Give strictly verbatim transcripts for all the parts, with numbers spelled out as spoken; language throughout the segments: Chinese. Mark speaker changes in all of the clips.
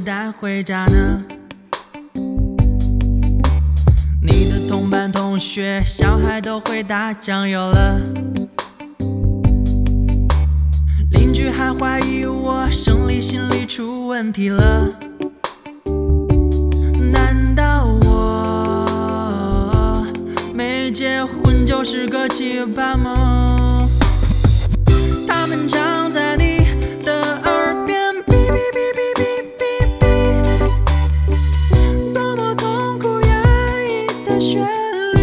Speaker 1: 带回家呢？你的同班同学小孩都会打酱油了，邻居还怀疑我生理心理出问题了。难道我没结婚就是个奇葩吗？他们常在你的耳边哔哔哔哔哔哔哔，多么痛苦压抑的旋律，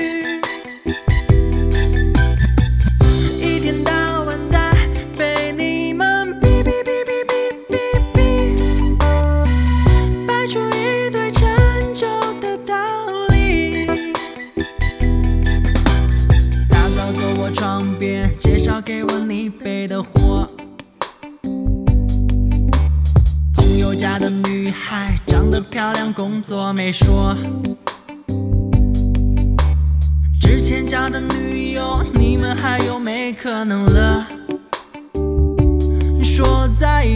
Speaker 1: 一天到晚在被你们哔哔哔哔哔哔哔，摆出一堆陈旧的道理。大早坐我床边，介绍给我你背的货。朋友家的女孩长得漂亮，工作没说。之前交的女友，你们还有没可能了？说再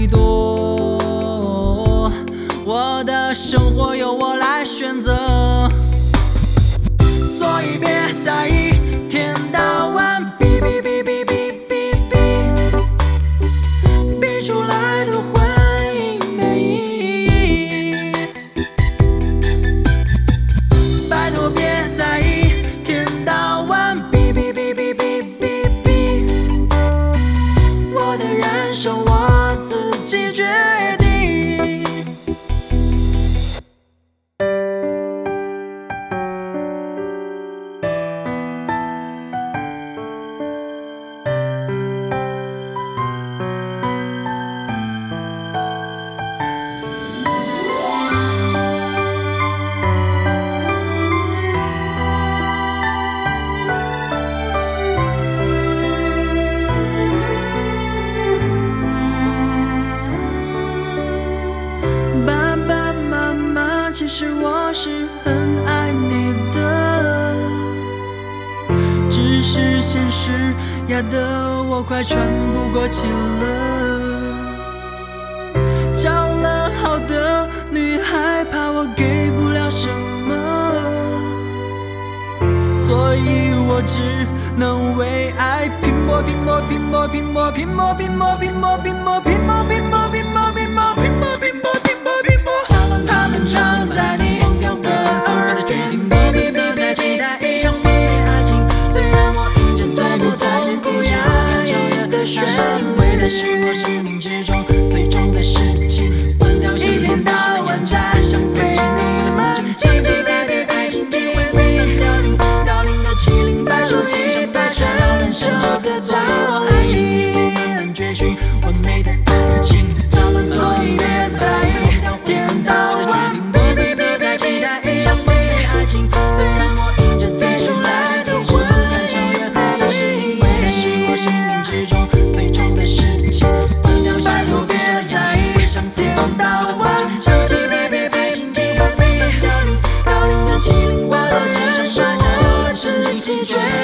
Speaker 1: 多，我的生活由我来选择，所以别在意，天到晚哔哔哔哔哔哔哔，逼出来的婚姻没意义。拜托别在意，天到晚哔哔哔哔哔哔哔，我的人生我自己决定。爸爸妈妈，其实我是很爱你的，只是现实压得我快喘不过气了。交了好的女孩，怕我给不了什么，所以我只能为爱拼搏拼搏拼搏拼搏拼搏拼搏拼搏拼搏拼搏拼搏拼搏拼搏拼搏拼搏。他们常在你的耳的决定，别别别再期待一场美爱情，虽然我一直在不痛苦压抑的旋律，为的是我生命之中最重的事情，关掉一天到晚在想被你们叽叽别别爱情，机会被凋零凋零的七零八落，其中大成人舍得做爱情，自己慢慢追寻完美的爱情，所以别在意。天到晚，别别别再期待一场美爱情，虽然我一直最出来的婚姻，也是因为那是我生命之中最重的事情。拜托别在意，天到晚，叽叽别别别，紧紧别别凋零凋零的七零，我都只剩下我自己决